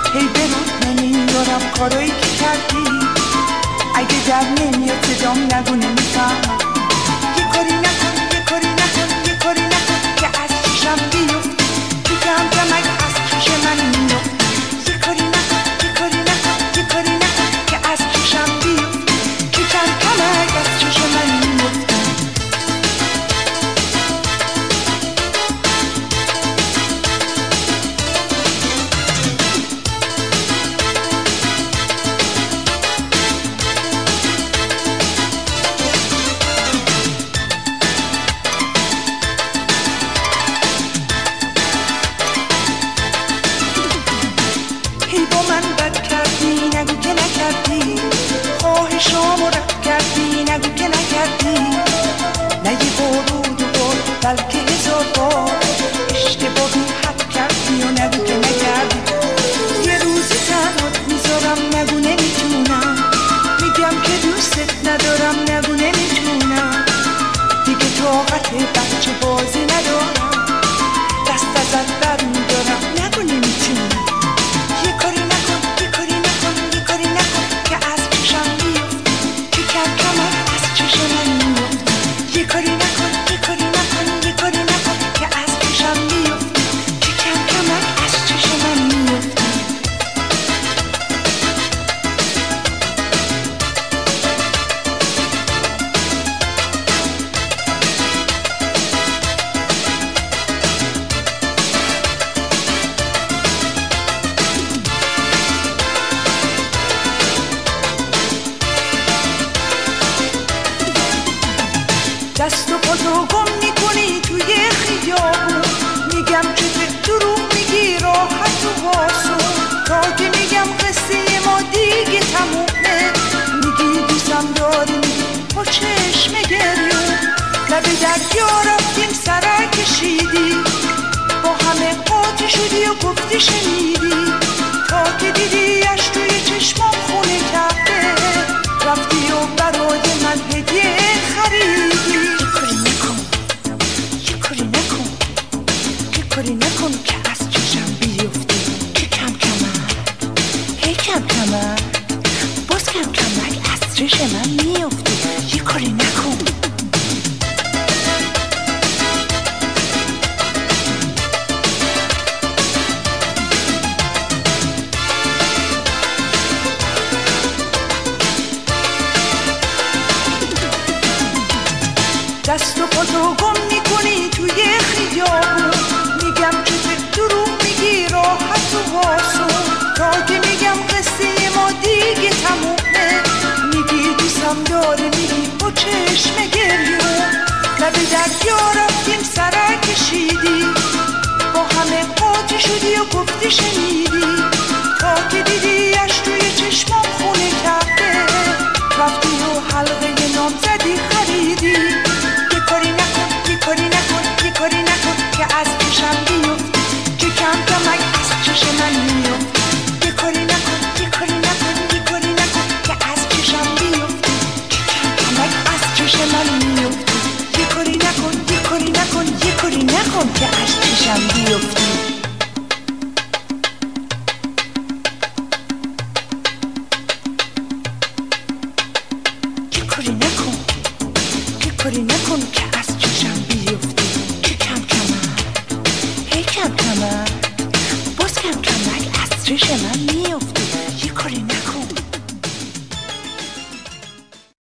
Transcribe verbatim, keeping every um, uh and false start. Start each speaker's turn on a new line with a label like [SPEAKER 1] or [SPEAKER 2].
[SPEAKER 1] هی به رود نمیارم کارایی که کردی، اگه در نمیاد صدام نگو نمیفهمم. یه کاری نکن یه کاری نکن یه کاری نکن که از چشم بیفت، تو کم کمک از چش من میفت. یه کاری نکن یه کاری نکن یه کاری نکن که از چشم بیفت، تو کم کمک از چش من میفت. شامو رد کردی نگو که نکردی، نه یه بارود و بار بلکه هزار بار اشتباهی حد کردی و نگو که نکردی. یه روزی تنهات میذارم نگو نمیتونم، میگم که دوستت ندارم نگو نمیتونم، دیگه طاقت بچه بازی ندارم، دست ازت بر میدارم نگو نمیتونم. یه کاری نکن یه کاری نکن یه کاری نکن که از چشم بیفت، که کم کمک از چشم من میفت. یه کاری نکن یه کاری نکن یه کاری نکن که از چشم بیفت، که کم کمک از چشم من میفت. دست و پاتو گم میکنی توی خیابون، میگم که به دروغ میگی راحت و واسون، تا که میگم قصه ما دیگه تمومه، میگی دوستم داری میگی با چشم گریون، لب دریا رفتیم سرک کشیدی، با همه قاطی شدی و گفتی شنیدی، تا که دیدی اش توی چشمام خونه کرده، رفتی و برای من هدیه خریدی. کاری نکن که از چشم بیفتی، که کم کمک هی کم کمک باز کم کمک از چشم من میفتی. یه کاری نکن دست و پاتو گم میکنی توی خیابون، میگم که به دروغ میگی راحت و واسون، تا که میگم قصه ما دیگه تمومه، میگی دوستم داره میگی با چشم گریون، لب دریا رفتیم سرک کشیدی، با همه قاطی شدی و گفتی شنیدی، تا که دیدی اش توی چشمام خونه کرده، رفتی و حلقه نام زدی خریدی. یه کاری نکن یه کاری نکن یه کاری نکن که از چشم بیفت، که کم کمک از چشم من میفت. یه کاری نکن یه کاری نکن یه کاری نکن که از چشم بیفت، که کم کمک از چشم من میفت. یه کاری نکن یه کاری نکن یه کاری نکن که از چشم بیفتی. کاری نکن یه کاری نکن که از چشم بیفتی، که کم کمک هی کم کمک باز کم کمک از چشم من میفتی. یه کاری